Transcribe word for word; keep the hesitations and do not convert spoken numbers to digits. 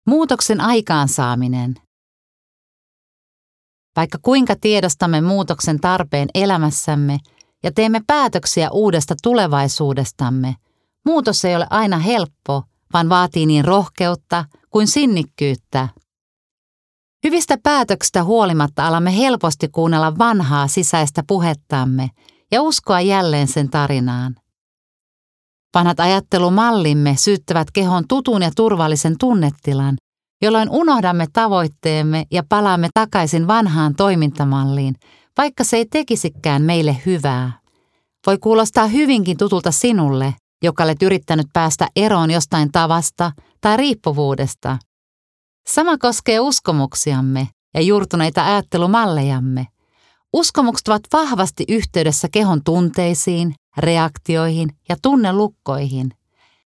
Muutoksen aikaansaaminen. Vaikka kuinka tiedostamme muutoksen tarpeen elämässämme ja teemme päätöksiä uudesta tulevaisuudestamme, muutos ei ole aina helppo, vaan vaatii niin rohkeutta kuin sinnikkyyttä. Hyvistä päätöksistä huolimatta alamme helposti kuunnella vanhaa sisäistä puhettamme ja uskoa jälleen sen tarinaan. Vanhat ajattelumallimme syyttävät kehon tutun ja turvallisen tunnetilan, jolloin unohdamme tavoitteemme ja palaamme takaisin vanhaan toimintamalliin, vaikka se ei tekisikään meille hyvää. Voi kuulostaa hyvinkin tutulta sinulle, joka olet yrittänyt päästä eroon jostain tavasta tai riippuvuudesta. Sama koskee uskomuksiamme ja juurtuneita ajattelumallejamme. Uskomukset ovat vahvasti yhteydessä kehon tunteisiin, reaktioihin ja tunnelukkoihin.